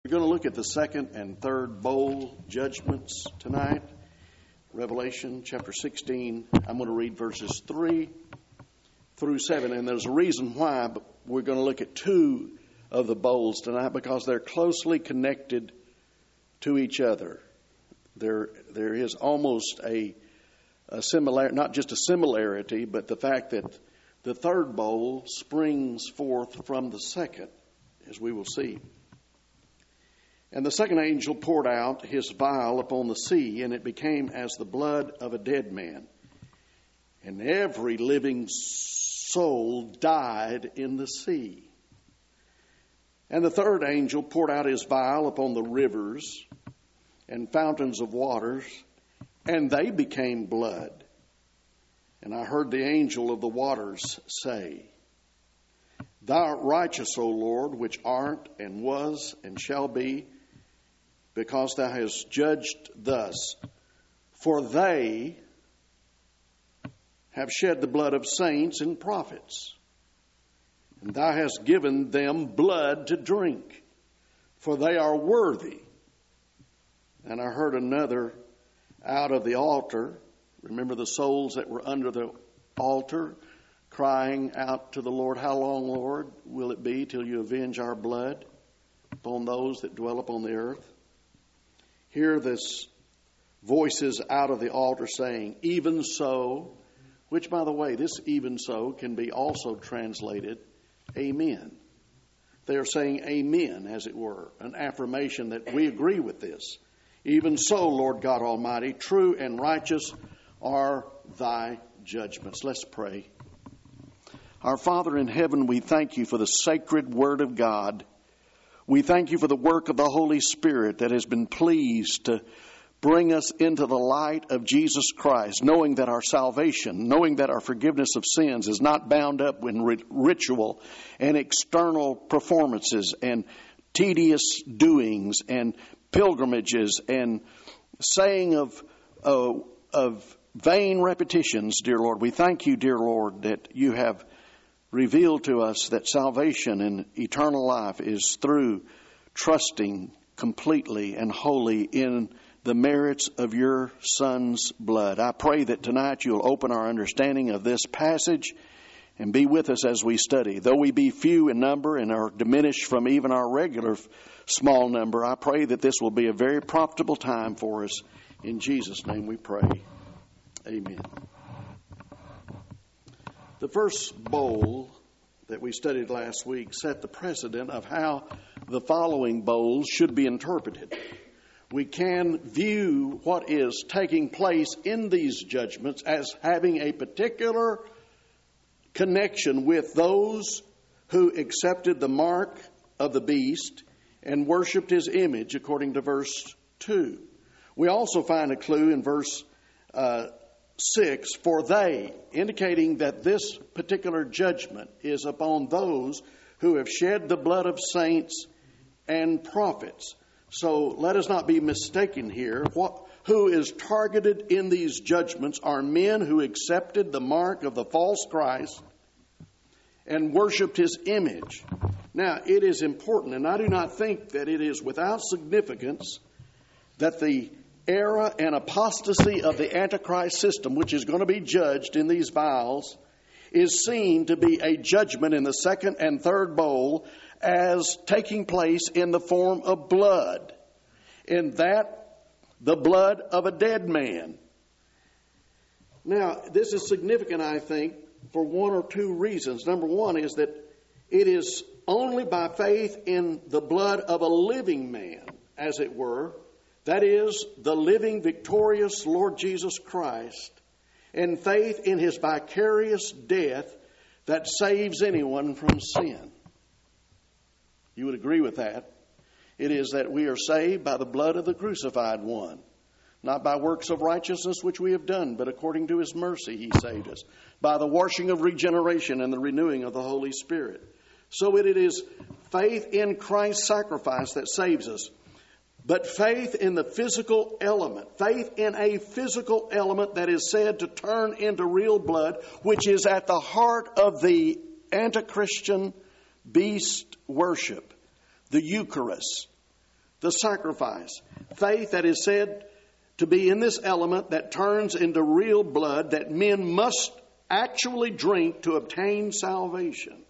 We're going to look at the second and third bowl judgments tonight. Revelation chapter 16. I'm going to read verses 3 through 7. And there's a reason why, but we're going to look at two of the bowls tonight because they're closely connected to each other. There is almost a similarity, not just a similarity, but the fact that the third bowl springs forth from the second, as we will see. And the second angel poured out his vial upon the sea, and it became as the blood of a dead man. And every living soul died in the sea. And the third angel poured out his vial upon the rivers and fountains of waters, and they became blood. And I heard the angel of the waters say, Thou art righteous, O Lord, which art and was and shall be, because thou hast judged thus. For they have shed the blood of saints and prophets, and thou hast given them blood to drink, for they are worthy. And I heard another out of the altar, remember the souls that were under the altar, crying out to the Lord, How long, Lord, will it be till you avenge our blood upon those that dwell upon the earth? Hear this voices out of the altar saying, Even so, which, by the way, this even so can be also translated, Amen. They are saying amen, as it were, an affirmation that we agree with this. Even so, Lord God Almighty, true and righteous are thy judgments. Let's pray. Our Father in heaven, we thank you for the sacred word of God. We thank you for the work of the Holy Spirit that has been pleased to bring us into the light of Jesus Christ, knowing that our salvation, knowing that our forgiveness of sins is not bound up in ritual and external performances and tedious doings and pilgrimages and saying of vain repetitions, dear Lord. We thank you, dear Lord, that you have revealed to us that salvation and eternal life is through trusting completely and wholly in the merits of your Son's blood. I pray that tonight you'll open our understanding of this passage and be with us as we study. Though we be few in number and are diminished from even our regular small number, I pray that this will be a very profitable time for us. In Jesus' name we pray. Amen. The first bowl that we studied last week set the precedent of how the following bowls should be interpreted. We can view what is taking place in these judgments as having a particular connection with those who accepted the mark of the beast and worshipped his image, according to verse 2. We also find a clue in verse 6, for they, indicating that this particular judgment is upon those who have shed the blood of saints and prophets. So let us not be mistaken here. Who is targeted in these judgments are men who accepted the mark of the false Christ and worshipped his image. Now, it is important, and I do not think that it is without significance, that the error and apostasy of the Antichrist system, which is going to be judged in these vials, is seen to be a judgment in the second and third bowl as taking place in the form of blood. In that, the blood of a dead man. Now, this is significant, I think, for one or two reasons. Number one is that it is only by faith in the blood of a living man, as it were, that is, the living, victorious Lord Jesus Christ, and faith in his vicarious death that saves anyone from sin. You would agree with that. It is that we are saved by the blood of the crucified one, not by works of righteousness which we have done, but according to his mercy he saved us, by the washing of regeneration and the renewing of the Holy Spirit. So it is faith in Christ's sacrifice that saves us. But faith in the physical element, faith in a physical element that is said to turn into real blood, which is at the heart of the anti-Christian beast worship, the Eucharist, the sacrifice. Faith that is said to be in this element that turns into real blood that men must actually drink to obtain salvation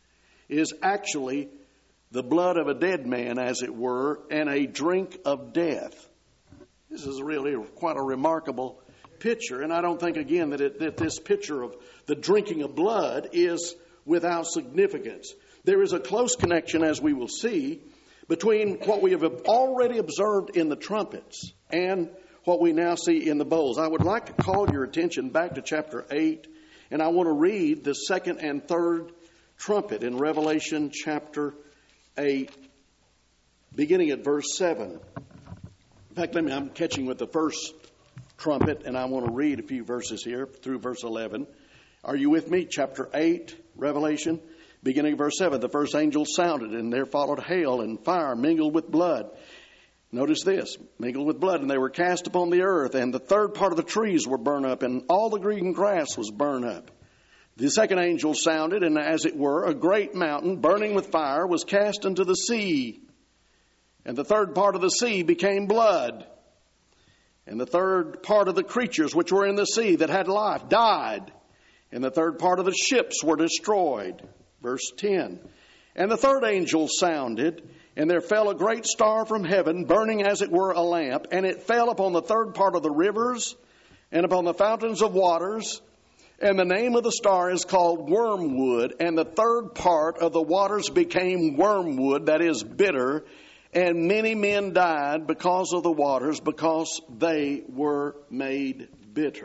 is actually the blood of a dead man, as it were, and a drink of death. This is really quite a remarkable picture, and I don't think, again, that this picture of the drinking of blood is without significance. There is a close connection, as we will see, between what we have already observed in the trumpets and what we now see in the bowls. I would like to call your attention back to chapter 8, and I want to read the second and third trumpet in Revelation chapter 8, beginning at verse 7. In fact, I'm catching with the first trumpet, and I want to read a few verses here through verse 11. Are you with me? Chapter 8, Revelation, beginning of verse 7. The first angel sounded, and there followed hail and fire mingled with blood. Notice this, mingled with blood, and they were cast upon the earth, and the third part of the trees were burned up, and all the green grass was burned up. The second angel sounded, and as it were, a great mountain burning with fire was cast into the sea. And the third part of the sea became blood. And the third part of the creatures which were in the sea that had life died. And the third part of the ships were destroyed. Verse 10. And the third angel sounded, and there fell a great star from heaven, burning as it were a lamp. And it fell upon the third part of the rivers, and upon the fountains of waters. And the name of the star is called Wormwood. And the third part of the waters became wormwood, that is bitter. And many men died because of the waters, because they were made bitter.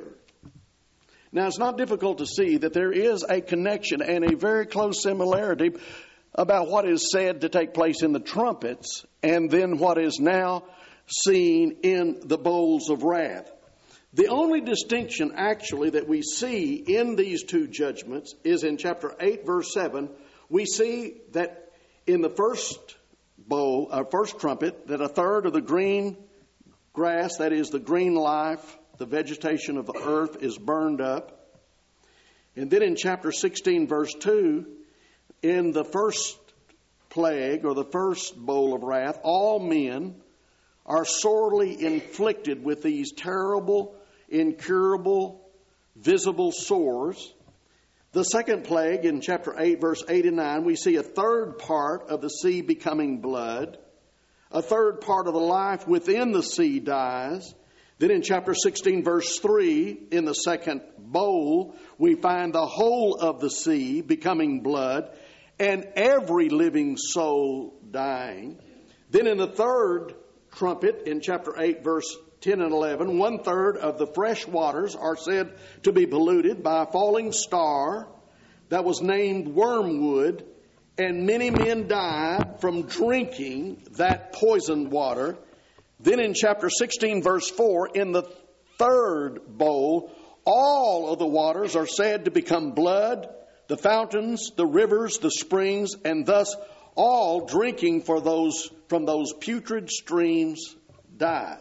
Now, it's not difficult to see that there is a connection and a very close similarity about what is said to take place in the trumpets and then what is now seen in the bowls of wrath. The only distinction actually that we see in these two judgments is in chapter 8, verse 7. We see that in the first bowl, first trumpet, that a third of the green grass, that is the green life, the vegetation of the earth, is burned up. And then in chapter 16, verse 2, in the first plague or the first bowl of wrath, all men are sorely inflicted with these terrible, incurable, visible sores. The second plague in chapter 8, verse 8 and 9, we see a third part of the sea becoming blood. A third part of the life within the sea dies. Then in chapter 16, verse 3, in the second bowl, we find the whole of the sea becoming blood and every living soul dying. Then in the third trumpet, in chapter 8, verse 10 and 11, 1/3 of the fresh waters are said to be polluted by a falling star that was named Wormwood, and many men died from drinking that poisoned water. Then in chapter 16, verse 4, in the third bowl, all of the waters are said to become blood, the fountains, the rivers, the springs, and thus all drinking from those putrid streams died.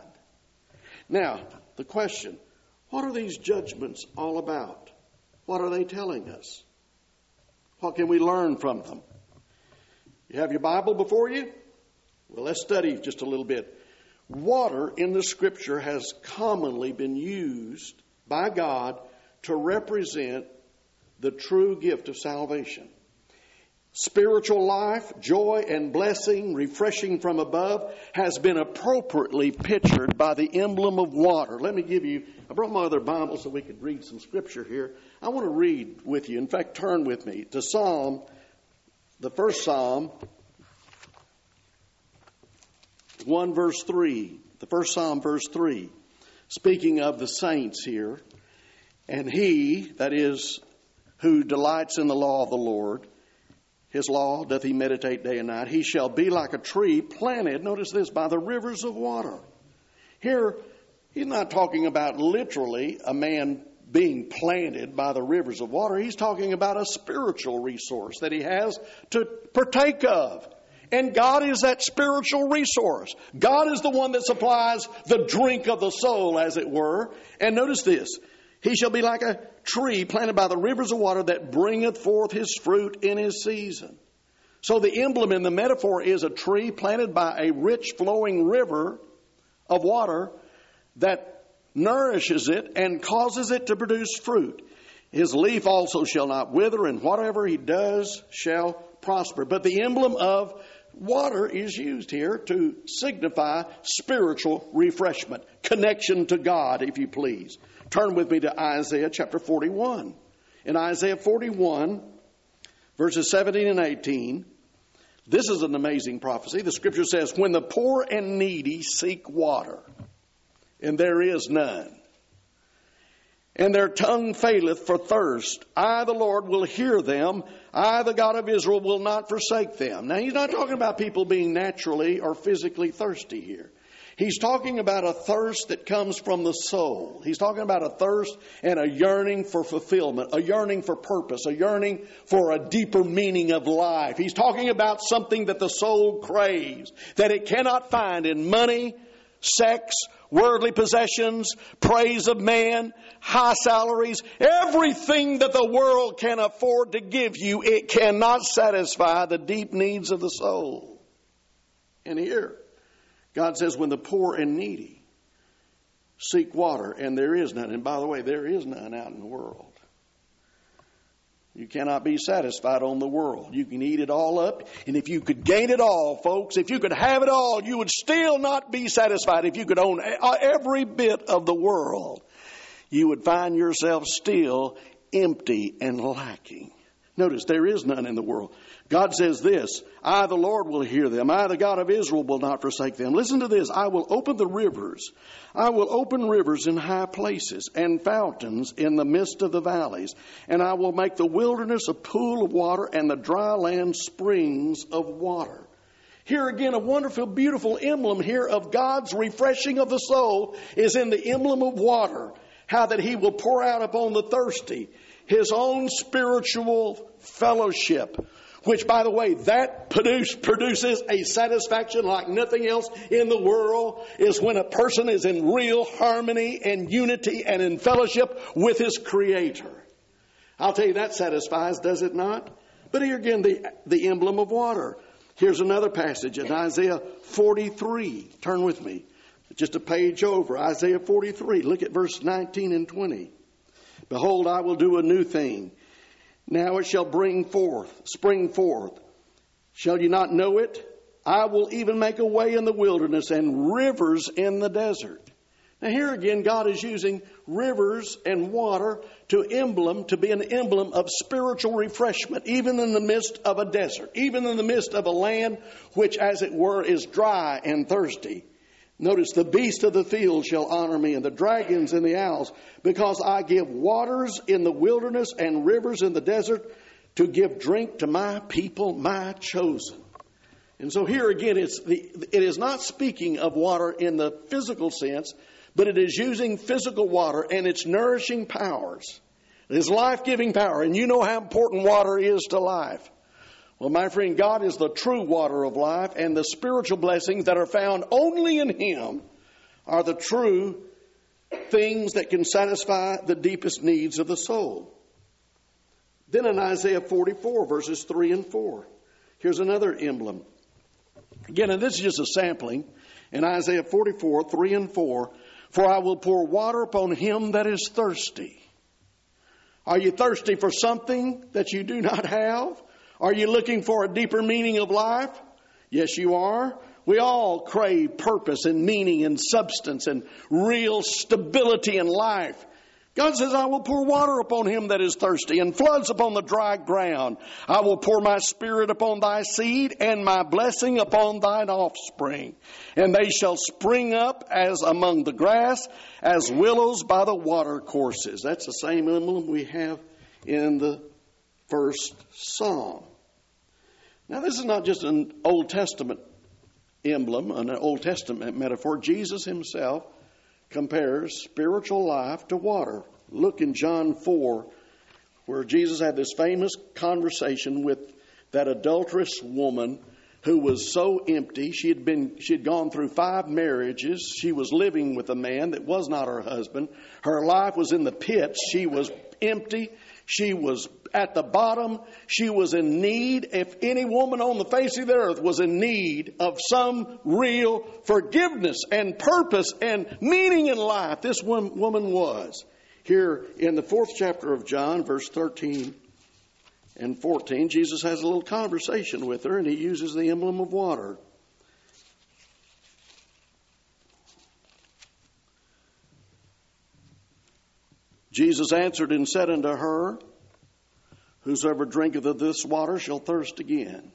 Now, the question, what are these judgments all about? What are they telling us? What can we learn from them? You have your Bible before you? Well, let's study just a little bit. Water in the Scripture has commonly been used by God to represent the true gift of salvation. Spiritual life, joy and blessing, refreshing from above, has been appropriately pictured by the emblem of water. Let me give you, I brought my other Bible so we could read some Scripture here. I want to read with you. In fact, turn with me to Psalm, the first Psalm, 1 verse 3. The first Psalm, verse 3. Speaking of the saints here. And he, that is, who delights in the law of the Lord, his law doth he meditate day and night. He shall be like a tree planted, notice this, by the rivers of water. Here, he's not talking about literally a man being planted by the rivers of water. He's talking about a spiritual resource that he has to partake of. And God is that spiritual resource. God is the one that supplies the drink of the soul, as it were. And notice this. He shall be like a tree planted by the rivers of water that bringeth forth his fruit in his season. So the emblem in the metaphor is a tree planted by a rich flowing river of water that nourishes it and causes it to produce fruit. His leaf also shall not wither, and whatever he does shall prosper. But the emblem of water is used here to signify spiritual refreshment, connection to God, if you please. Turn with me to Isaiah chapter 41. In Isaiah 41, verses 17 and 18, this is an amazing prophecy. The scripture says, when the poor and needy seek water, and there is none, and their tongue faileth for thirst, I, the Lord, will hear them. I, the God of Israel, will not forsake them. Now, he's not talking about people being naturally or physically thirsty here. He's talking about a thirst that comes from the soul. He's talking about a thirst and a yearning for fulfillment, a yearning for purpose, a yearning for a deeper meaning of life. He's talking about something that the soul craves, that it cannot find in money, sex, worldly possessions, praise of man, high salaries, everything that the world can afford to give you, it cannot satisfy the deep needs of the soul. And here, God says, when the poor and needy seek water, and there is none. And by the way, there is none out in the world. You cannot be satisfied on the world. You can eat it all up. And if you could gain it all, folks, if you could have it all, you would still not be satisfied. If you could own every bit of the world, you would find yourself still empty and lacking. Notice, there is none in the world. God says this, I, the Lord, will hear them. I, the God of Israel, will not forsake them. Listen to this. I will open the rivers. I will open rivers in high places and fountains in the midst of the valleys. And I will make the wilderness a pool of water and the dry land springs of water. Here again, a wonderful, beautiful emblem here of God's refreshing of the soul is in the emblem of water. How that He will pour out upon the thirsty His own spiritual fellowship. Which, by the way, that produces a satisfaction like nothing else in the world, is when a person is in real harmony and unity and in fellowship with his Creator. I'll tell you, that satisfies, does it not? But here again, the emblem of water. Here's another passage in Isaiah 43. Turn with me. Just a page over. Isaiah 43. Look at verse 19 and 20. Behold, I will do a new thing. Now it shall spring forth. Shall you not know it? I will even make a way in the wilderness and rivers in the desert. Now here again, God is using rivers and water to be an emblem of spiritual refreshment, even in the midst of a desert, even in the midst of a land which, as it were, is dry and thirsty. Notice, the beasts of the field shall honor me, and the dragons and the owls, because I give waters in the wilderness and rivers in the desert to give drink to my people, my chosen. And so here again, it is not speaking of water in the physical sense, but it is using physical water and its nourishing powers. It is life-giving power, and you know how important water is to life. Well, my friend, God is the true water of life, and the spiritual blessings that are found only in Him are the true things that can satisfy the deepest needs of the soul. Then in Isaiah 44, verses 3 and 4, here's another emblem. Again, and this is just a sampling. In Isaiah 44, 3 and 4, for I will pour water upon him that is thirsty. Are you thirsty for something that you do not have? Are you looking for a deeper meaning of life? Yes, you are. We all crave purpose and meaning and substance and real stability in life. God says, I will pour water upon him that is thirsty and floods upon the dry ground. I will pour my spirit upon thy seed and my blessing upon thine offspring. And they shall spring up as among the grass, as willows by the water courses. That's the same emblem we have in the first psalm. Now, this is not just an Old Testament emblem, an Old Testament metaphor. Jesus himself compares spiritual life to water. Look in John 4, where Jesus had this famous conversation with that adulterous woman who was so empty. She had gone through 5 marriages. She was living with a man that was not her husband. Her life was in the pits. She was empty. She was at the bottom. She was in need. If any woman on the face of the earth was in need of some real forgiveness and purpose and meaning in life, this woman was. Here in the 4th chapter of John, verse 13 and 14, Jesus has a little conversation with her, and he uses the emblem of water. Jesus answered and said unto her, Whosoever drinketh of this water shall thirst again.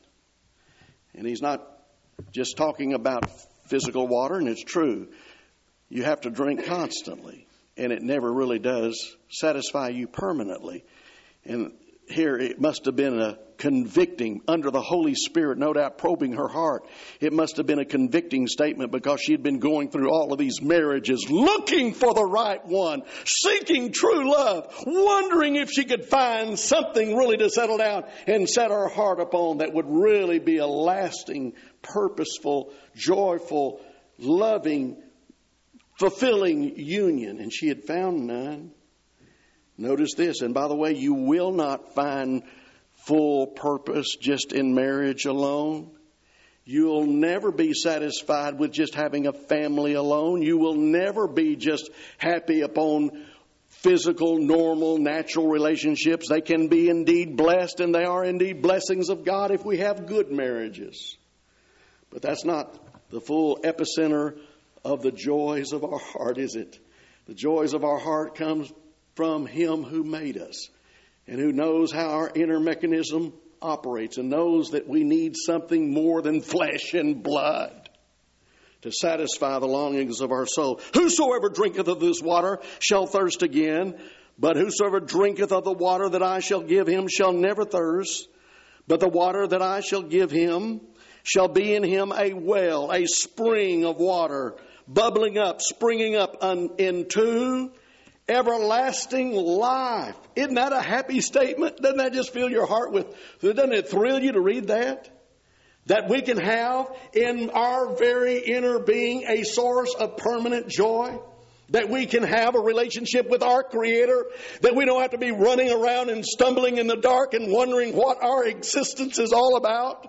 And he's not just talking about physical water, and it's true. You have to drink constantly, and it never really does satisfy you permanently. And here it must have been a convicting, under the Holy Spirit, no doubt probing her heart. It must have been a convicting statement because she had been going through all of these marriages, looking for the right one, seeking true love, wondering if she could find something really to settle down and set her heart upon that would really be a lasting, purposeful, joyful, loving, fulfilling union. And she had found none. Notice this, and by the way, you will not find full purpose just in marriage alone. You'll never be satisfied with just having a family alone. You will never be just happy upon physical, normal, natural relationships. They can be indeed blessed, and they are indeed blessings of God if we have good marriages. But that's not the full epicenter of the joys of our heart, is it? The joys of our heart comes from Him who made us and who knows how our inner mechanism operates and knows that we need something more than flesh and blood to satisfy the longings of our soul. Whosoever drinketh of this water shall thirst again, but whosoever drinketh of the water that I shall give him shall never thirst. But the water that I shall give him shall be in him a well, a spring of water, bubbling up, springing up into everlasting life. Isn't that a happy statement? Doesn't that just fill your heart with, doesn't it thrill you to read that? That we can have in our very inner being a source of permanent joy. That we can have a relationship with our Creator. That we don't have to be running around and stumbling in the dark and wondering what our existence is all about.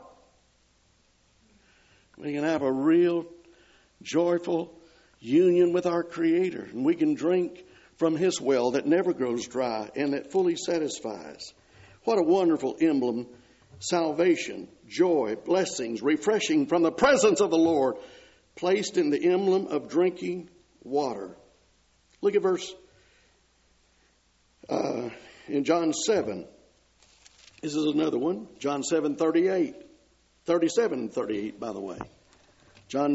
We can have a real joyful union with our Creator. And we can drink from His well that never grows dry and that fully satisfies. What a wonderful emblem. Salvation, joy, blessings, refreshing from the presence of the Lord, placed in the emblem of drinking water. Look at verse in John 7. This is another one. John 7:38. 37 and 38, by the way. John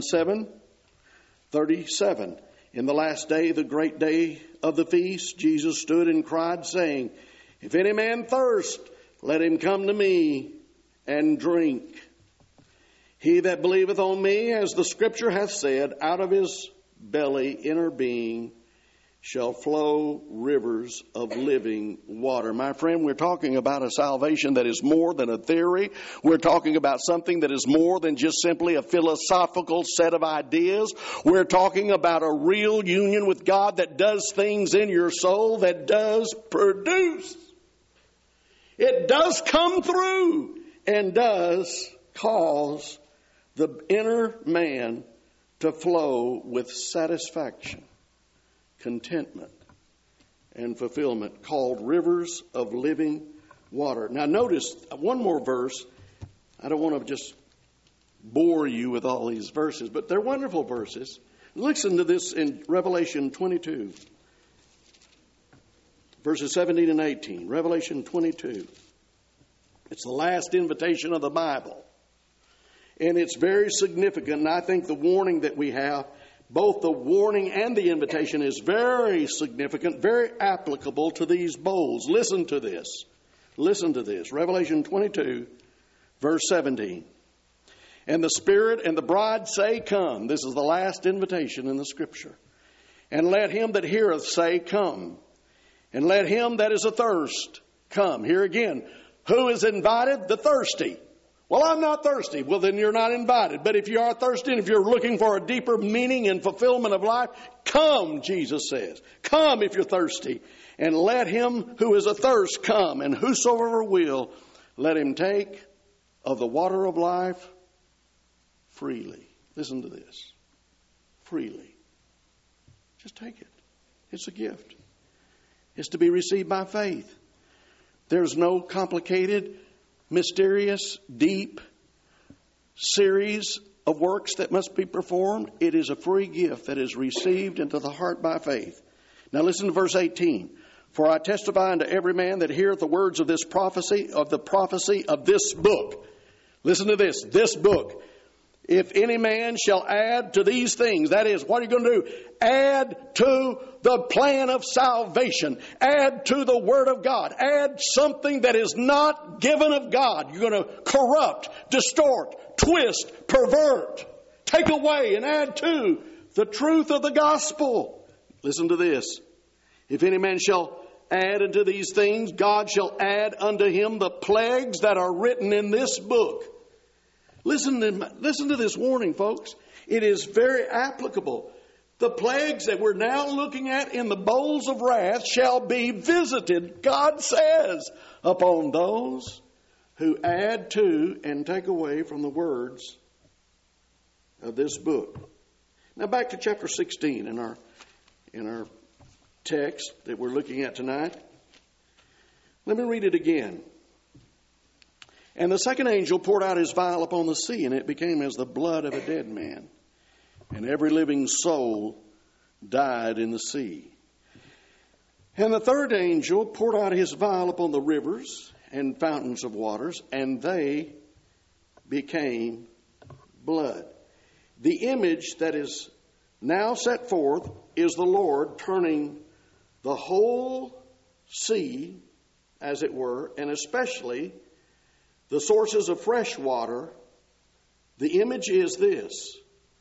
7:37. In the last day, the great day of the feast, Jesus stood and cried, saying, If any man thirst, let him come to me and drink. He that believeth on me, as the Scripture hath said, out of his belly, inner being, shall flow rivers of living water. My friend, we're talking about a salvation that is more than a theory. We're talking about something that is more than just simply a philosophical set of ideas. We're talking about a real union with God that does things in your soul, that does produce. It does come through and does cause the inner man to flow with satisfaction, contentment, and fulfillment, called rivers of living water. Now notice one more verse. I don't want to just bore you with all these verses, but they're wonderful verses. Listen to this in Revelation 22, verses 17 and 18. Revelation 22. It's the last invitation of the Bible. And it's very significant, and I think the warning that we have, both the warning and the invitation, is very significant, very applicable to these bowls. Listen to this. Listen to this. Revelation 22, verse 17. And the Spirit and the bride say, Come. This is the last invitation in the Scripture. And let him that heareth say, Come. And let him that is athirst come. Here again, who is invited? The thirsty. Well, I'm not thirsty. Well, then you're not invited. But if you are thirsty and if you're looking for a deeper meaning and fulfillment of life, come, Jesus says. Come if you're thirsty. And let him who is athirst come, and whosoever will, let him take of the water of life freely. Listen to this. Freely. Just take it. It's a gift. It's to be received by faith. There's no complicated, mysterious, deep series of works that must be performed. It is a free gift that is received into the heart by faith. Now listen to verse 18. For I testify unto every man that heareth the words of this prophecy, of the prophecy of this book. Listen to this book. If any man shall add to these things, that is, what are you going to do? Add to the plan of salvation. Add to the Word of God. Add something that is not given of God. You're going to corrupt, distort, twist, pervert, take away and add to the truth of the gospel. Listen to this. If any man shall add unto these things, God shall add unto him the plagues that are written in this book. Listen to this warning, folks. It is very applicable. The plagues that we're now looking at in the bowls of wrath shall be visited, God says, upon those who add to and take away from the words of this book. Now back to chapter 16 in our text that we're looking at tonight. Let me read it again. And the second angel poured out his vial upon the sea, and it became as the blood of a dead man. And every living soul died in the sea. And the third angel poured out his vial upon the rivers and fountains of waters, and they became blood. The image that is now set forth is the Lord turning the whole sea, as it were, and especially the sources of fresh water. The image is this.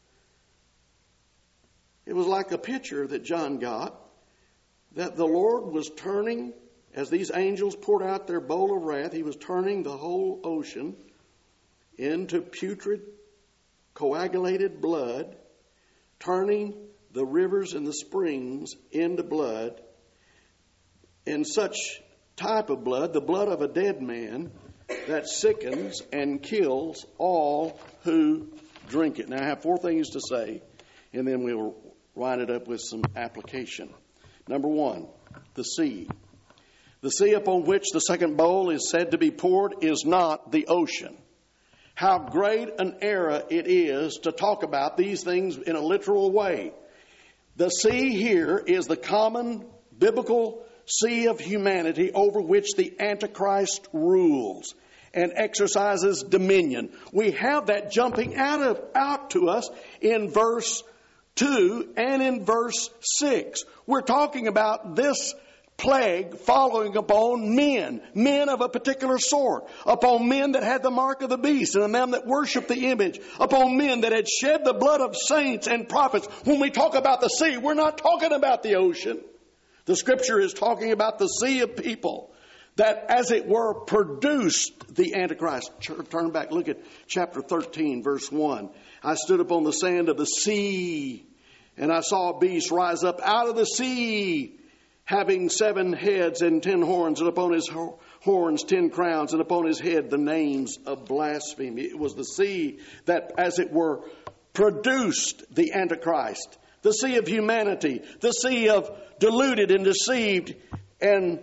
It was like a picture that John got, that the Lord was turning, as these angels poured out their bowl of wrath, he was turning the whole ocean into putrid, coagulated blood, turning the rivers and the springs into blood, in such type of blood, the blood of a dead man, that sickens and kills all who drink it. Now I have 4 things to say, and then we'll wind it up with some application. Number 1, the sea. The sea upon which the second bowl is said to be poured is not the ocean. How great an error it is to talk about these things in a literal way. The sea here is the common biblical sea of humanity over which the Antichrist rules and exercises dominion. We have that jumping out to us in verse 2 and in verse 6. We're talking about this plague following upon men of a particular sort, upon men that had the mark of the beast and them that worshiped the image, upon men that had shed the blood of saints and prophets. When we talk about the sea, we're not talking about the ocean. The Scripture is talking about the sea of people that, as it were, produced the Antichrist. Turn back, look at chapter 13, verse 1. I stood upon the sand of the sea, and I saw a beast rise up out of the sea, having 7 heads and 10 horns, and upon his horns 10 crowns, and upon his head the names of blasphemy. It was the sea that, as it were, produced the Antichrist. The sea of humanity, the sea of deluded and deceived and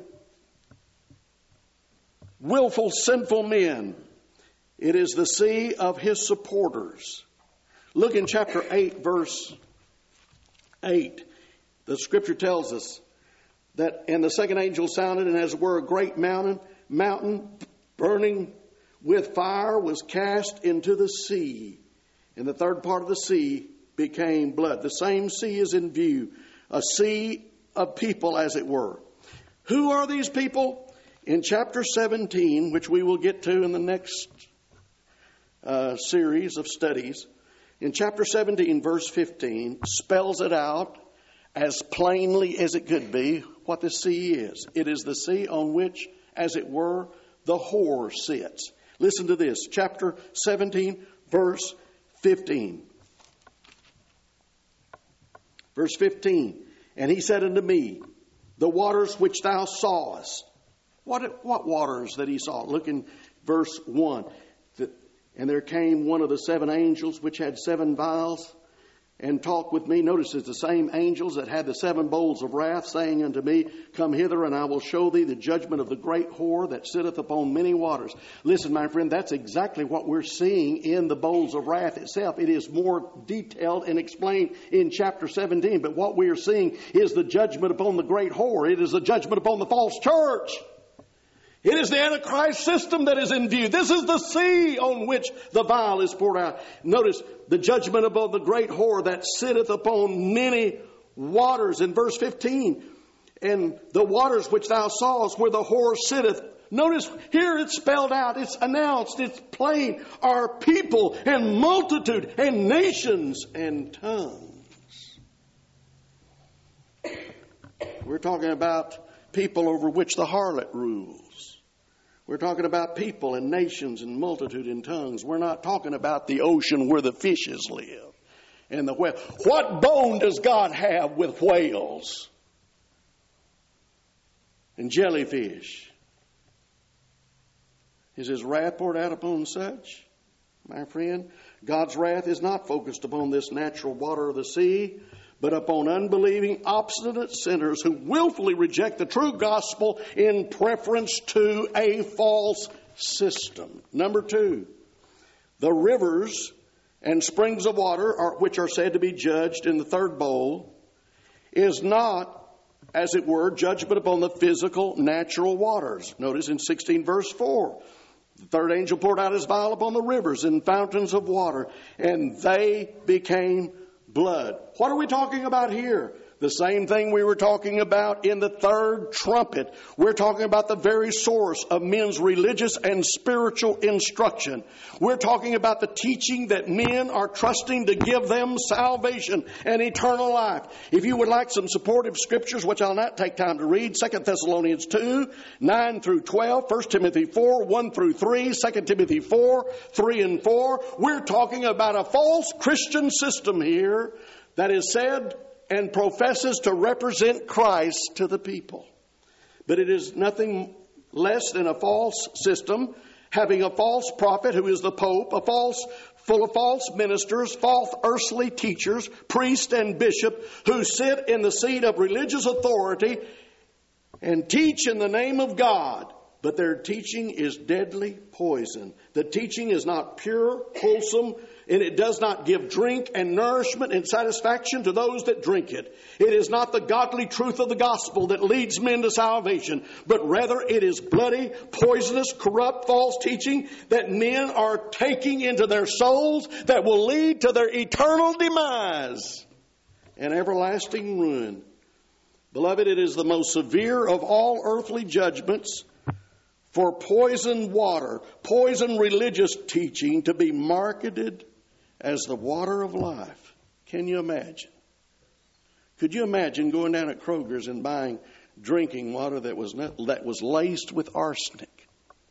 willful, sinful men. It is the sea of his supporters. Look in chapter 8, verse 8. The Scripture tells us that, and the second angel sounded, and as it were a great mountain burning with fire was cast into the sea. And the third part of the sea became blood. The same sea is in view. A sea of people, as it were. Who are these people? In chapter 17, which we will get to in the next series of studies, in chapter 17, verse 15, spells it out as plainly as it could be what the sea is. It is the sea on which, as it were, the whore sits. Listen to this, chapter 17, verse 15. Verse 15, and he said unto me, the waters which thou sawest. What waters that he saw? Look in verse 1. And there came one of the 7 angels which had 7 vials, and talked with me. Notice it's the same angels that had the 7 bowls of wrath, saying unto me, Come hither, and I will show thee the judgment of the great whore that sitteth upon many waters. Listen, my friend, that's exactly what we're seeing in the bowls of wrath itself. It is more detailed and explained in chapter 17. But what we are seeing is the judgment upon the great whore. It is the judgment upon the false church. It is the Antichrist system that is in view. This is the sea on which the vial is poured out. Notice the judgment upon the great whore that sitteth upon many waters. In verse 15, and the waters which thou sawest where the whore sitteth. Notice here it's spelled out, it's announced, it's plain, are people and multitude and nations and tongues. We're talking about people over which the harlot rules. We're talking about people and nations and multitude and tongues. We're not talking about the ocean where the fishes live and the whale. What bone does God have with whales and jellyfish? Is His wrath poured out upon such? My friend, God's wrath is not focused upon this natural water of the sea, but upon unbelieving, obstinate sinners who willfully reject the true gospel in preference to a false system. Number 2, the rivers and springs of water, which are said to be judged in the 3rd bowl, is not, as it were, judgment upon the physical, natural waters. Notice in 16 verse 4, the 3rd angel poured out his vial upon the rivers and fountains of water, and they became blood. What are we talking about here? The same thing we were talking about in the 3rd trumpet. We're talking about the very source of men's religious and spiritual instruction. We're talking about the teaching that men are trusting to give them salvation and eternal life. If you would like some supportive scriptures, which I'll not take time to read, 2 Thessalonians 2, 9 through 12, 1 Timothy 4, 1 through 3, 2 Timothy 4, 3 and 4. We're talking about a false Christian system here that is said and professes to represent Christ to the people. But it is nothing less than a false system, having a false prophet who is the Pope, full of false ministers, false earthly teachers, priests and bishop, who sit in the seat of religious authority and teach in the name of God. But their teaching is deadly poison. The teaching is not pure, wholesome, and it does not give drink and nourishment and satisfaction to those that drink it. It is not the godly truth of the gospel that leads men to salvation, but rather it is bloody, poisonous, corrupt, false teaching that men are taking into their souls that will lead to their eternal demise and everlasting ruin. Beloved, it is the most severe of all earthly judgments for poisoned water, poison religious teaching to be marketed as the water of life. Can you imagine? Could you imagine going down at Kroger's and buying drinking water that was laced with arsenic?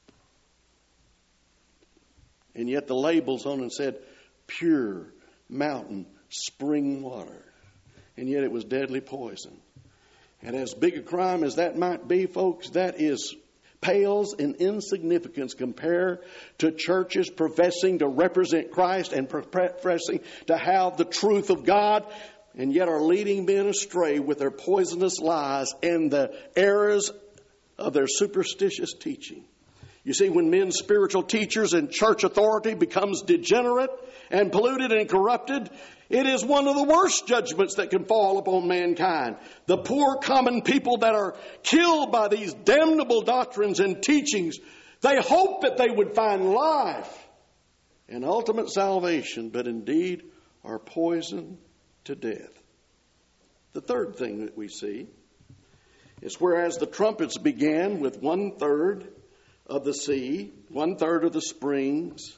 And yet the labels on it said pure mountain spring water. And yet it was deadly poison. And as big a crime as that might be, folks, that pales in insignificance compared to churches professing to represent Christ and professing to have the truth of God, and yet are leading men astray with their poisonous lies and the errors of their superstitious teaching. You see, when men's spiritual teachers and church authority becomes degenerate and polluted and corrupted, it is one of the worst judgments that can fall upon mankind. The poor common people that are killed by these damnable doctrines and teachings, they hope that they would find life and ultimate salvation, but indeed are poisoned to death. The third thing that we see is whereas the trumpets began with 1/3 of the sea, 1/3 of the springs,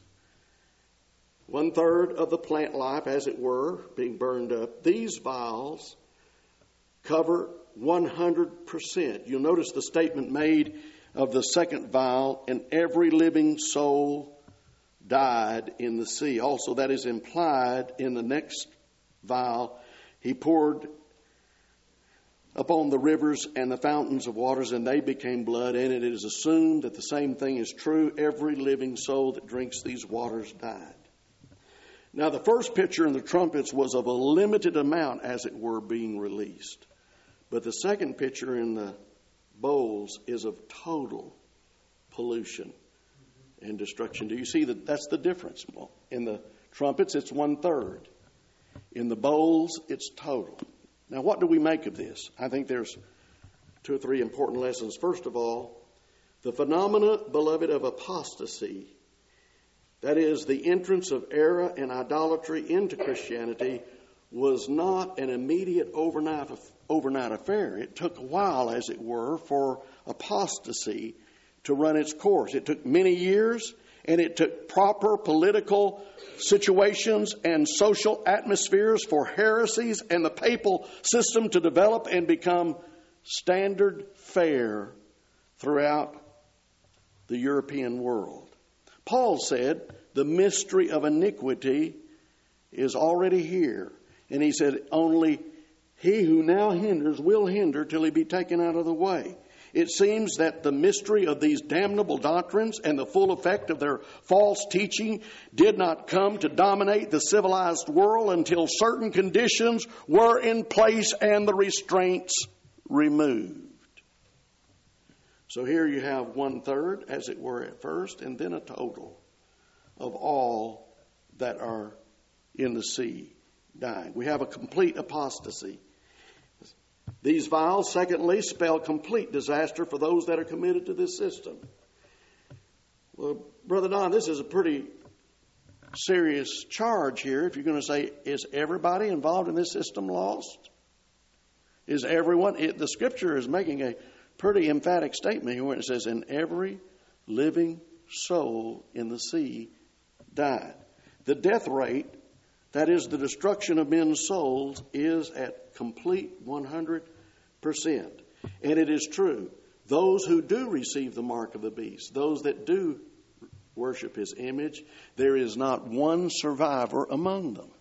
1/3 of the plant life, as it were, being burned up, these vials cover 100%. You'll notice the statement made of the second vial, and every living soul died in the sea. Also, that is implied in the next vial. He poured upon the rivers and the fountains of waters, and they became blood. And it is assumed that the same thing is true. Every living soul that drinks these waters died. Now, the first picture in the trumpets was of a limited amount, as it were, being released. But the second picture in the bowls is of total pollution and destruction. Do you see that? That's the difference. In the trumpets, it's 1/3. In the bowls, it's total. Now, what do we make of this? I think there's 2 or 3 important lessons. First of all, the phenomena, beloved, of apostasy, that is, the entrance of error and idolatry into Christianity, was not an immediate overnight affair. It took a while, as it were, for apostasy to run its course. It took many years, and it took proper political situations and social atmospheres for heresies and the papal system to develop and become standard fare throughout the European world. Paul said the mystery of iniquity is already here. And he said only he who now hinders will hinder till he be taken out of the way. It seems that the mystery of these damnable doctrines and the full effect of their false teaching did not come to dominate the civilized world until certain conditions were in place and the restraints removed. So here you have 1/3, as it were, at first, and then a total of all that are in the sea dying. We have a complete apostasy. These vials, secondly, spell complete disaster for those that are committed to this system. Well, Brother Don, this is a pretty serious charge here. If you're going to say, is everybody involved in this system lost? Is everyone? The Scripture is making a pretty emphatic statement here when it says, and every living soul in the sea died. The death rate, that is the destruction of men's souls, is at complete 100%. And it is true. Those who do receive the mark of the beast, those that do worship his image, there is not one survivor among them.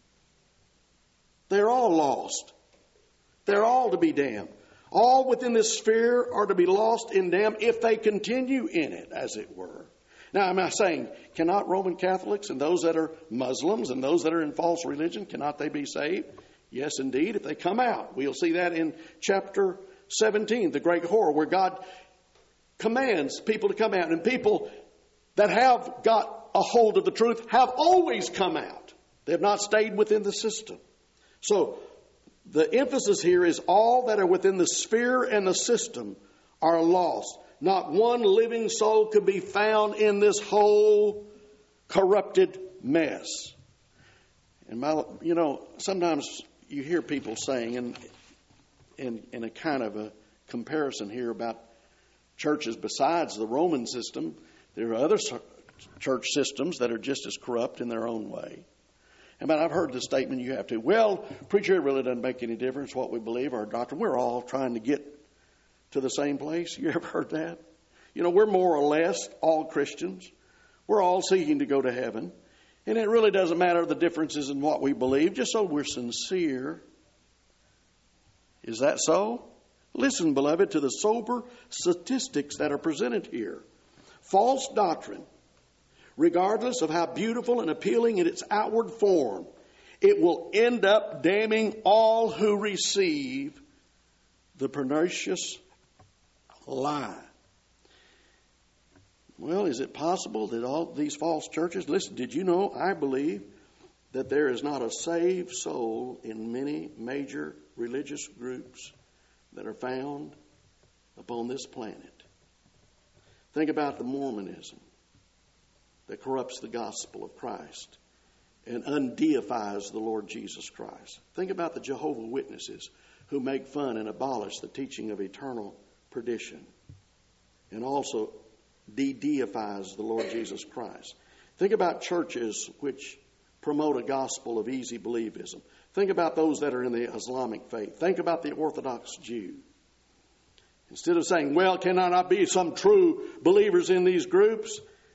They're all lost. They're all to be damned. All within this sphere are to be lost and damned if they continue in it, as it were. Now, am I saying, cannot Roman Catholics and those that are Muslims and those that are in false religion, cannot they be saved? Yes, indeed, if they come out. We'll see that in chapter 17, the great horror, where God commands people to come out. And people that have got a hold of the truth have always come out. They have not stayed within the system. So the emphasis here is all that are within the sphere and the system are lost. Not one living soul could be found in this whole corrupted mess. And sometimes you hear people saying, in a kind of a comparison here about churches besides the Roman system, there are other church systems that are just as corrupt in their own way. And I've heard the statement you have to, well, preacher, it really doesn't make any difference what we believe, our doctrine. We're all trying to get to the same place. You ever heard that? We're more or less all Christians. We're all seeking to go to heaven. And it really doesn't matter the differences in what we believe, just so we're sincere. Is that so? Listen, beloved, to the sober statistics that are presented here. False doctrine, regardless of how beautiful and appealing in its outward form, it will end up damning all who receive the pernicious lie. Well, is it possible that all these false churches, listen, did you know, I believe that there is not a saved soul in many major religious groups that are found upon this planet. Think about the Mormonism that corrupts the gospel of Christ and undeifies the Lord Jesus Christ. Think about the Jehovah's Witnesses who make fun and abolish the teaching of eternal perdition and also de-deifies the Lord Jesus Christ. Think about churches which promote a gospel of easy believism. Think about those that are in the Islamic faith. Think about the Orthodox Jew. Instead of saying, well, can there not be some true believers in these groups?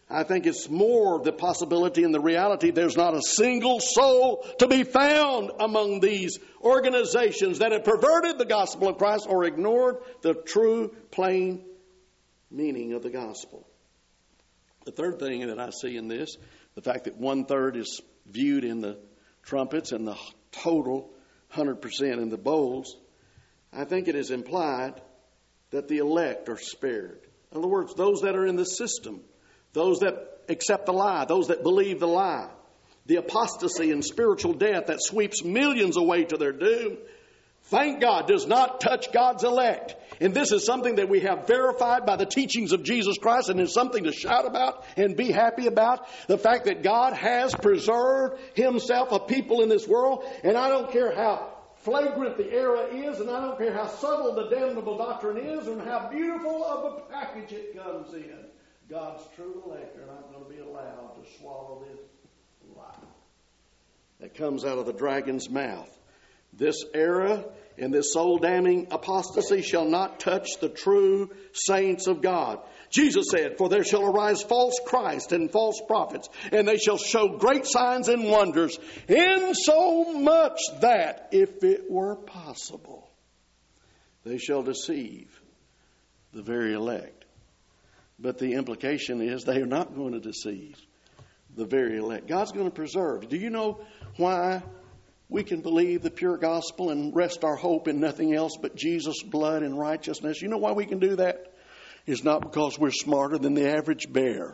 I think it's more the possibility and the reality there's not a single soul to be found among these organizations that have perverted the gospel of Christ or ignored the true, plain meaning of the gospel. The third thing that I see in this, the fact that 1/3 is viewed in the trumpets and the total 100% in the bowls, I think it is implied that the elect are spared. In other words, those that are in the system, those that accept the lie, those that believe the lie, the apostasy and spiritual death that sweeps millions away to their doom, thank God, does not touch God's elect. And this is something that we have verified by the teachings of Jesus Christ, and is something to shout about and be happy about. The fact that God has preserved Himself a people in this world. And I don't care how flagrant the error is, and I don't care how subtle the damnable doctrine is, and how beautiful of a package it comes in. God's true elect are not going to be allowed to swallow this lie that comes out of the dragon's mouth. This error and this soul-damning apostasy shall not touch the true saints of God. Jesus said, "For there shall arise false Christ and false prophets, and they shall show great signs and wonders, insomuch that, if it were possible, they shall deceive the very elect." But the implication is they are not going to deceive the very elect. God's going to preserve. Do you know why we can believe the pure gospel and rest our hope in nothing else but Jesus' blood and righteousness? You know why we can do that? It's not because we're smarter than the average bear.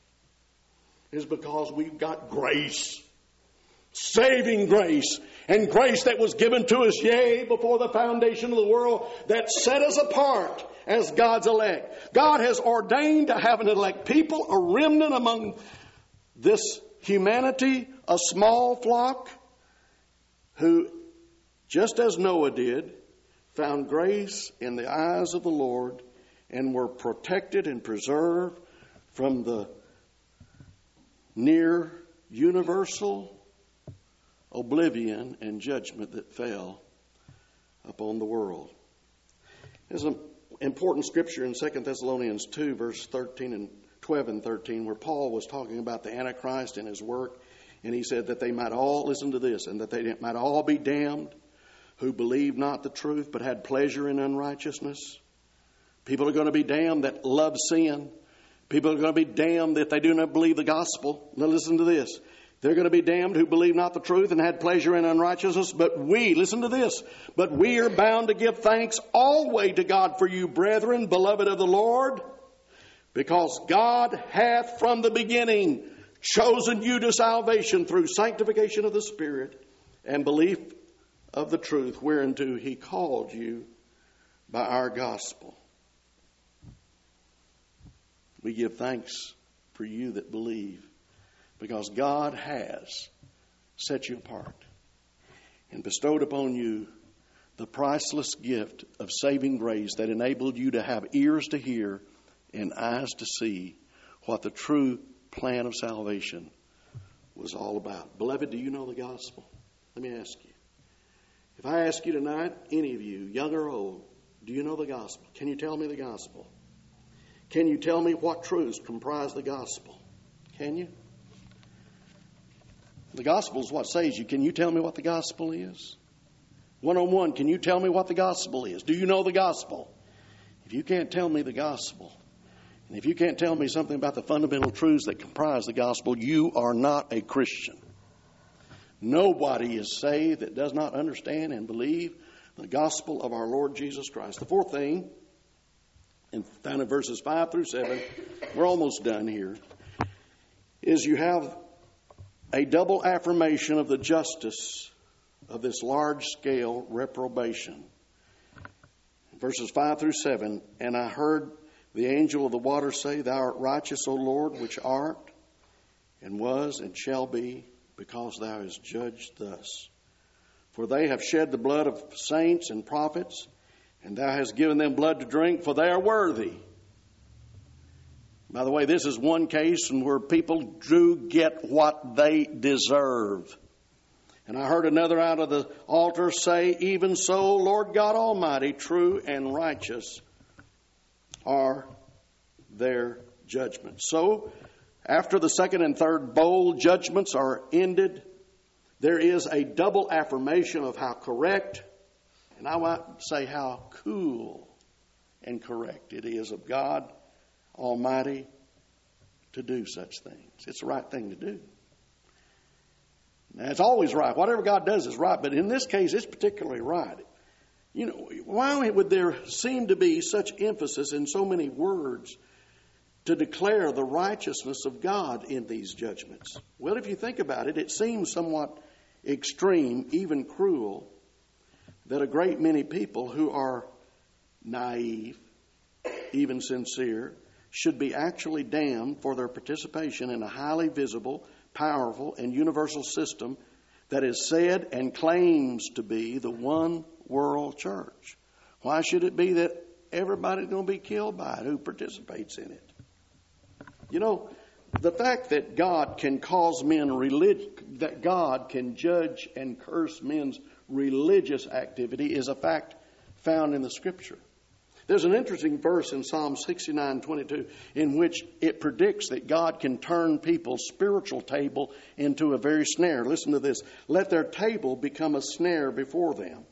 It's because we've got grace. Saving grace. And grace that was given to us, yea, before the foundation of the world, that set us apart as God's elect. God has ordained to have an elect people, a remnant among this humanity, a small flock, who, just as Noah did, found grace in the eyes of the Lord and were protected and preserved from the near universal oblivion and judgment that fell upon the world. There's an important scripture in 2 Thessalonians 2, verse 12 and 13, where Paul was talking about the Antichrist and his work. And he said that they might all, listen to this, and that they might all be damned who believed not the truth but had pleasure in unrighteousness. People are going to be damned that love sin. People are going to be damned that they do not believe the gospel. Now listen to this. They're going to be damned who believe not the truth and had pleasure in unrighteousness. But we, listen to this, but we are bound to give thanks always to God for you, brethren, beloved of the Lord, because God hath from the beginning chosen you to salvation through sanctification of the Spirit and belief of the truth, whereunto He called you by our gospel. We give thanks for you that believe, because God has set you apart and bestowed upon you the priceless gift of saving grace that enabled you to have ears to hear and eyes to see what the true plan of salvation was all about. Beloved, do you know the gospel? Let me ask you. If I ask you tonight, any of you, young or old, do you know the gospel? Can you tell me the gospel? Can you tell me what truths comprise the gospel? Can you? The gospel is what saves you. Can you tell me what the gospel is? One-on-one, can you tell me what the gospel is? Do you know the gospel? If you can't tell me the gospel, and if you can't tell me something about the fundamental truths that comprise the gospel, you are not a Christian. Nobody is saved that does not understand and believe the gospel of our Lord Jesus Christ. The fourth thing, and found in verses 5 through 7, we're almost done here, is you have a double affirmation of the justice of this large-scale reprobation. Verses 5 through 7, and I heard the angel of the water say, Thou art righteous, O Lord, which art, and was, and shall be, because thou hast judged thus. For they have shed the blood of saints and prophets, and thou hast given them blood to drink, for they are worthy. By the way, this is one case where people do get what they deserve. And I heard another out of the altar say, Even so, Lord God Almighty, true and righteous are their judgments. So, After the second and third bowl judgments are ended, there is a double affirmation of how correct, and I might say how cool and correct it is of God Almighty to do such things. It's the right thing to do. Now, it's always right. Whatever God does is right, but in this case, it's particularly right. You know, why would there seem to be such emphasis in so many words to declare the righteousness of God in these judgments? Well, if you think about it, it seems somewhat extreme, even cruel, that a great many people who are naive, even sincere, should be actually damned for their participation in a highly visible, powerful, and universal system that is said and claims to be the one world church. Why should it be that everybody's going to be killed by it who participates in it? You know, the fact that God can cause men that God can judge and curse men's religious activity is a fact found in the Scripture. There's an interesting verse in Psalm 69:22 in which it predicts that God can turn people's spiritual table into a very snare. Listen to this. Let their table become a snare before them.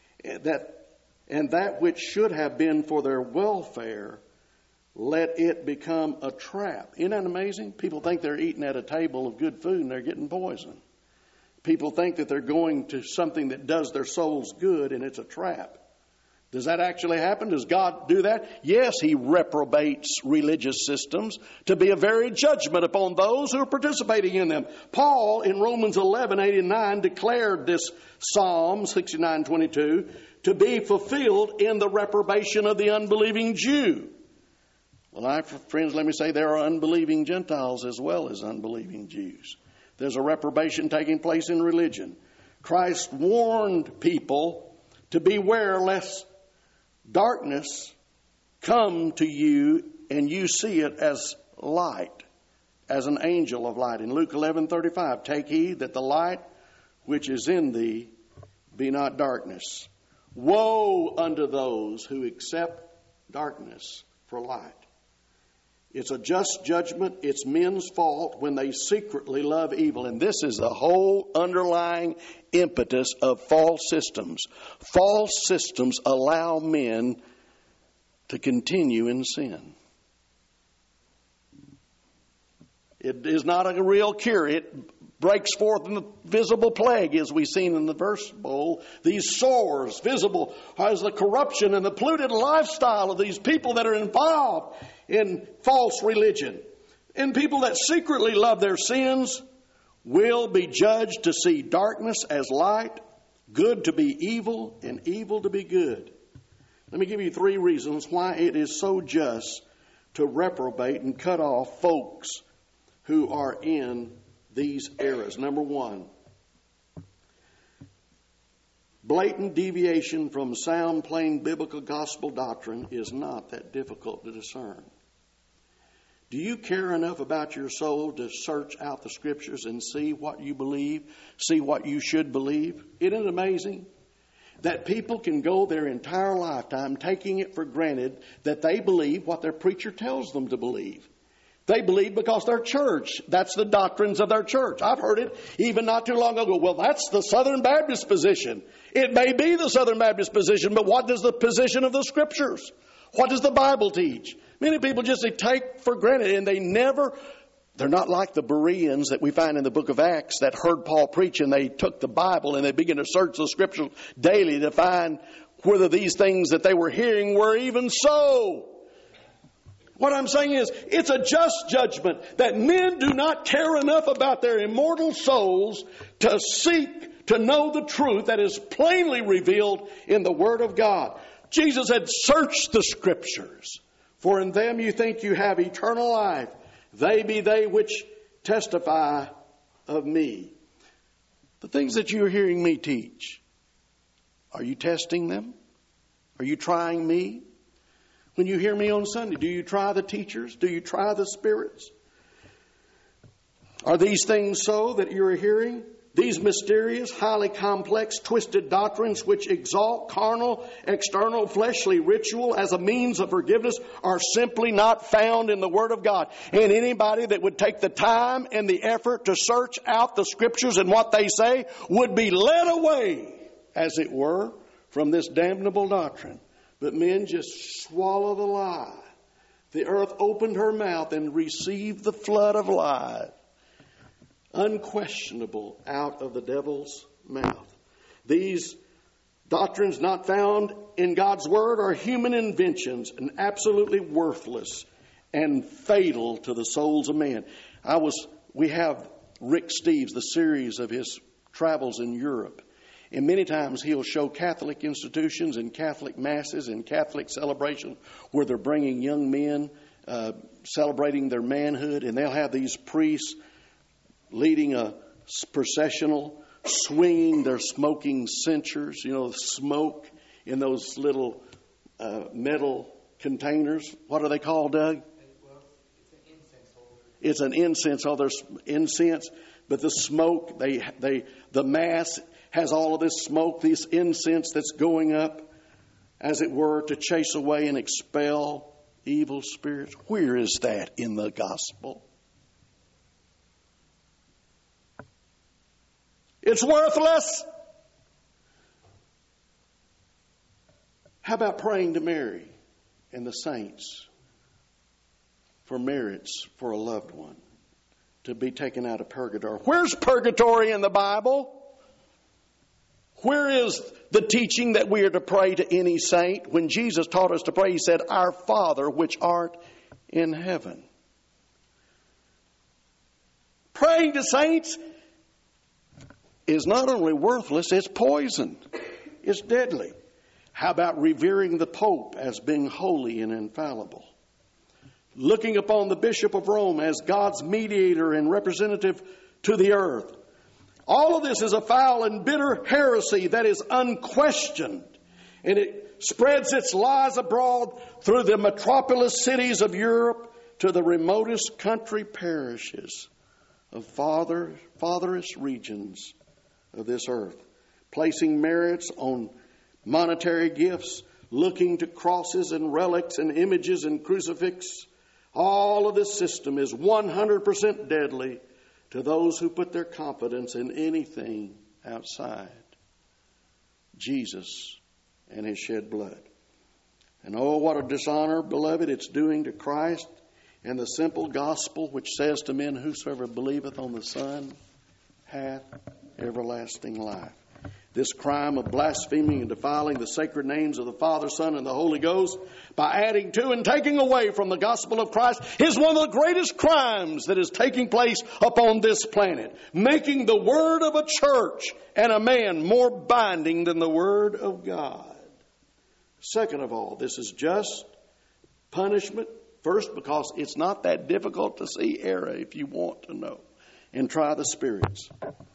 That which should have been for their welfare, let it become a trap. Isn't that amazing? People think they're eating at a table of good food and they're getting poisoned. People think that they're going to something that does their souls good and it's a trap. Does that actually happen? Does God do that? Yes, He reprobates religious systems to be a very judgment upon those who are participating in them. Paul in Romans 11:8-9 declared this Psalm 69:22 to be fulfilled in the reprobation of the unbelieving Jew. Well, friends, let me say there are unbelieving Gentiles as well as unbelieving Jews. There's a reprobation taking place in religion. Christ warned people to beware lest darkness come to you and you see it as light, as an angel of light. In Luke 11:35, take heed that the light which is in thee be not darkness. Woe unto those who accept darkness for light. It's a just judgment. It's men's fault when they secretly love evil. And this is the whole underlying impetus of false systems. False systems allow men to continue in sin. It is not a real cure. It breaks forth in the visible plague, as we've seen in the verse bowl. These sores, visible as the corruption and the polluted lifestyle of these people that are involved in false religion. And people that secretly love their sins will be judged to see darkness as light, good to be evil, and evil to be good. Let me give you 3 reasons why it is so just to reprobate and cut off folks who are in these eras. Number 1, blatant deviation from sound, plain biblical gospel doctrine is not that difficult to discern. Do you care enough about your soul to search out the Scriptures and see what you believe, see what you should believe? Isn't it amazing that people can go their entire lifetime taking it for granted that they believe what their preacher tells them to believe? They believe because their church, that's the doctrines of their church. I've heard it even not too long ago. Well, that's the Southern Baptist position. It may be the Southern Baptist position, but what does the position of the Scriptures? What does the Bible teach? Many people just take for granted, and they're not like the Bereans that we find in the book of Acts that heard Paul preach and they took the Bible and they began to search the Scriptures daily to find whether these things that they were hearing were even so. What I'm saying is, it's a just judgment that men do not care enough about their immortal souls to seek to know the truth that is plainly revealed in the Word of God. Jesus had searched the Scriptures, for in them you think you have eternal life. They be they which testify of me. The things that you're hearing me teach, are you testing them? Are you trying me? When you hear me on Sunday, do you try the teachers? Do you try the spirits? Are these things so that you're hearing? These mysterious, highly complex, twisted doctrines which exalt carnal, external, fleshly ritual as a means of forgiveness are simply not found in the Word of God. And anybody that would take the time and the effort to search out the Scriptures and what they say would be led away, as it were, from this damnable doctrine. But men just swallow the lie. The earth opened her mouth and received the flood of lies, unquestionable, out of the devil's mouth. These doctrines not found in God's Word are human inventions and absolutely worthless and fatal to the souls of men. We have Rick Steves, the series of his travels in Europe. And many times he'll show Catholic institutions and Catholic masses and Catholic celebration where they're bringing young men, celebrating their manhood. And they'll have these priests leading a processional, swinging their smoking censers, smoke in those little metal containers. What are they called, Doug? Well, it's an incense holder. It's an incense holder, incense. But the smoke, the mass has all of this smoke, this incense that's going up, as it were, to chase away and expel evil spirits. Where is that in the gospel? It's worthless. How about praying to Mary and the saints for merits for a loved one to be taken out of purgatory? Where's purgatory in the Bible? Where is the teaching that we are to pray to any saint? When Jesus taught us to pray, He said, "Our Father which art in heaven." Praying to saints is not only worthless, it's poison. It's deadly. How about revering the Pope as being holy and infallible? Looking upon the Bishop of Rome as God's mediator and representative to the earth. All of this is a foul and bitter heresy that is unquestioned. And it spreads its lies abroad through the metropolis cities of Europe to the remotest country parishes of farthest regions of this earth. Placing merits on monetary gifts, looking to crosses and relics and images and crucifix. All of this system is 100% deadly to those who put their confidence in anything outside Jesus and His shed blood. And oh, what a dishonor, beloved, it's doing to Christ and the simple gospel which says to men, "Whosoever believeth on the Son hath everlasting life." This crime of blaspheming and defiling the sacred names of the Father, Son, and the Holy Ghost by adding to and taking away from the gospel of Christ is one of the greatest crimes that is taking place upon this planet, making the word of a church and a man more binding than the word of God. Second of all, this is just punishment. First, because it's not that difficult to see error if you want to know and try the spirits.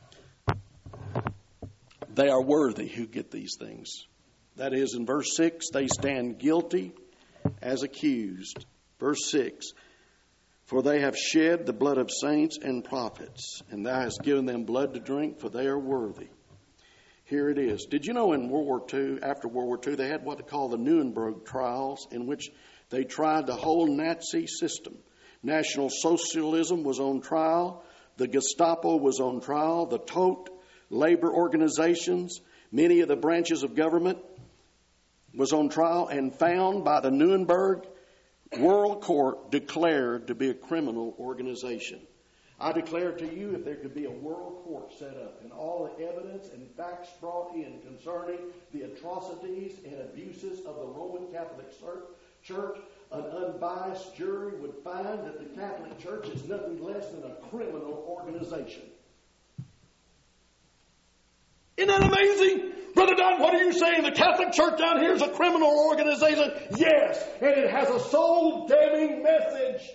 They are worthy who get these things. That is, in verse 6, they stand guilty as accused. Verse 6, "For they have shed the blood of saints and prophets, and thou hast given them blood to drink, for they are worthy." Here it is. Did you know in World War II, after World War II, they had what they call the Nuremberg trials, in which they tried the whole Nazi system. National Socialism was on trial. The Gestapo was on trial. The Todt labor organizations, many of the branches of government was on trial and found by the Nuremberg World Court declared to be a criminal organization. I declare to you, if there could be a world court set up and all the evidence and facts brought in concerning the atrocities and abuses of the Roman Catholic Church, an unbiased jury would find that the Catholic Church is nothing less than a criminal organization. Isn't that amazing? Brother Don, what are you saying? The Catholic Church down here is a criminal organization? Yes, and it has a soul-damning message.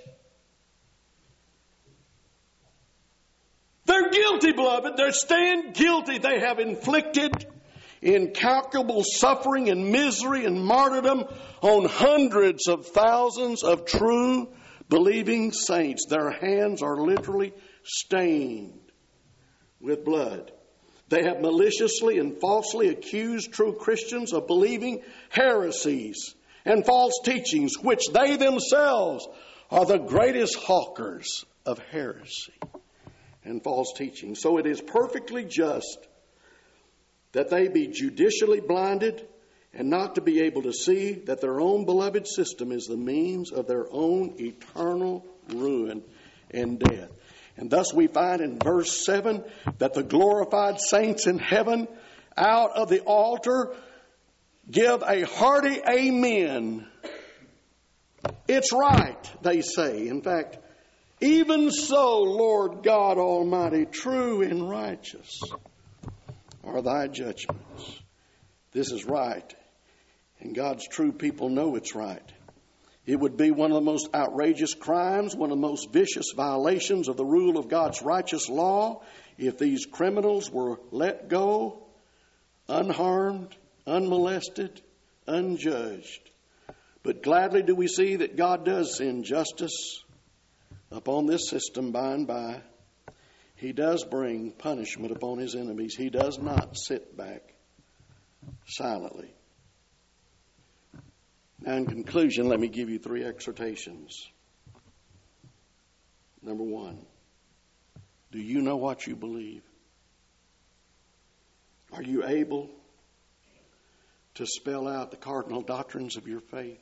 They're guilty, beloved. They stand guilty. They have inflicted incalculable suffering and misery and martyrdom on hundreds of thousands of true believing saints. Their hands are literally stained with blood. They have maliciously and falsely accused true Christians of believing heresies and false teachings, which they themselves are the greatest hawkers of heresy and false teaching. So it is perfectly just that they be judicially blinded and not to be able to see that their own beloved system is the means of their own eternal ruin and death. And thus we find in verse 7 that the glorified saints in heaven out of the altar give a hearty amen. It's right, they say. In fact, even so, Lord God Almighty, true and righteous are thy judgments. This is right, and God's true people know it's right. It would be one of the most outrageous crimes, one of the most vicious violations of the rule of God's righteous law, if these criminals were let go, unharmed, unmolested, unjudged. But gladly do we see that God does send justice upon this system by and by. He does bring punishment upon his enemies. He does not sit back silently. Now, in conclusion, let me give you 3 exhortations. Number 1, do you know what you believe? Are you able to spell out the cardinal doctrines of your faith?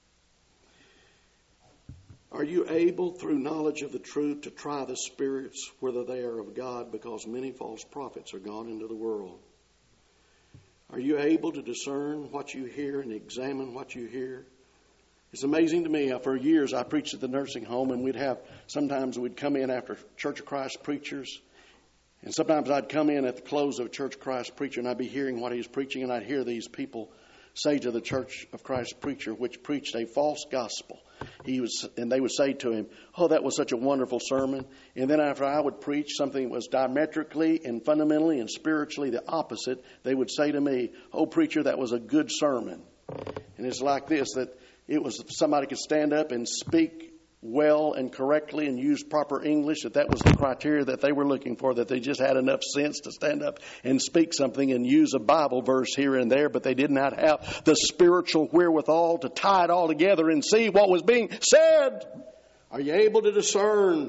Are you able, through knowledge of the truth, to try the spirits, whether they are of God, because many false prophets are gone into the world? Are you able to discern what you hear and examine what you hear? It's amazing to me how for years I preached at the nursing home, and sometimes we'd come in after Church of Christ preachers, and sometimes I'd come in at the close of a Church of Christ preacher, and I'd be hearing what he's preaching, and I'd hear these people say to the Church of Christ preacher, which preached a false gospel. And they would say to him, "Oh, that was such a wonderful sermon." And then after I would preach something that was diametrically and fundamentally and spiritually the opposite, they would say to me, "Oh, preacher, that was a good sermon." And it's like this, that it was somebody could stand up and speak well and correctly and use proper English, that was the criteria that they were looking for, that they just had enough sense to stand up and speak something and use a Bible verse here and there, but they did not have the spiritual wherewithal to tie it all together and see what was being said. Are you able to discern?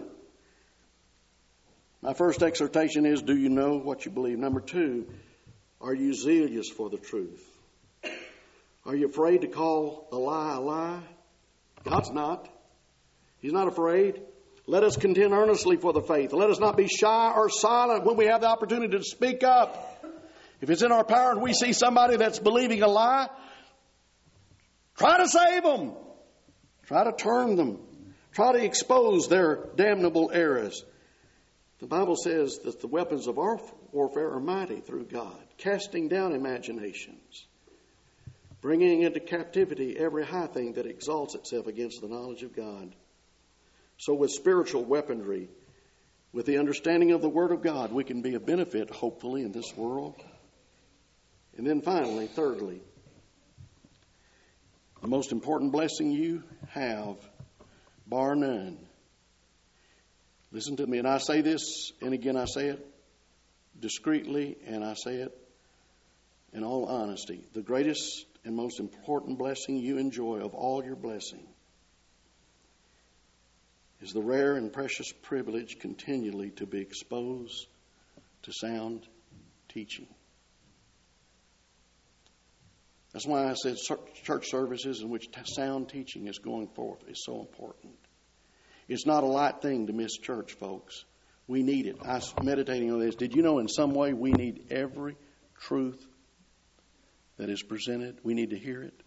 My first exhortation is, do you know what you believe? Number 2, are you zealous for the truth? Are you afraid to call a lie a lie? God's not. He's not afraid. Let us contend earnestly for the faith. Let us not be shy or silent when we have the opportunity to speak up. If it's in our power and we see somebody that's believing a lie, try to save them. Try to turn them. Try to expose their damnable errors. The Bible says that the weapons of our warfare are mighty through God, casting down imaginations, bringing into captivity every high thing that exalts itself against the knowledge of God. So with spiritual weaponry, with the understanding of the Word of God, we can be a benefit, hopefully, in this world. And then finally, thirdly, the most important blessing you have, bar none. Listen to me, and I say this, and again I say it discreetly, and I say it in all honesty. The greatest and most important blessing you enjoy of all your blessing is the rare and precious privilege continually to be exposed to sound teaching. That's why I said church services in which sound teaching is going forth is so important. It's not a light thing to miss church, folks. We need it. I was meditating on this. Did you know in some way we need every truth that is presented? We need to hear it.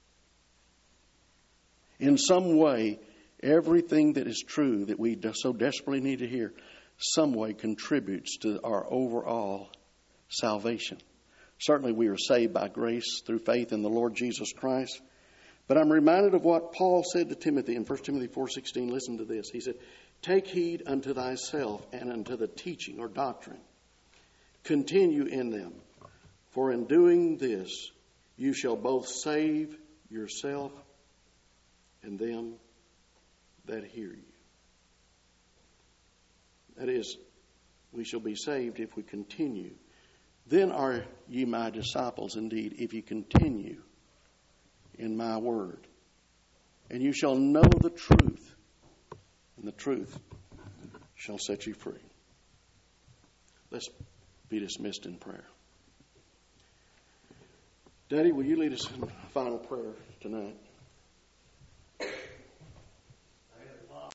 In some way, everything that is true that we so desperately need to hear, some way contributes to our overall salvation. Certainly we are saved by grace through faith in the Lord Jesus Christ. But I'm reminded of what Paul said to Timothy in 1 Timothy 4:16. Listen to this. He said, "Take heed unto thyself and unto the teaching or doctrine. Continue in them. For in doing this, you shall both save yourself and them that hear you." That is, We shall be saved if we continue. Then are ye my disciples indeed, if you continue in my word. And you shall know the truth, and the truth shall set you free. Let's be dismissed in prayer. Daddy, will you lead us in final prayer tonight?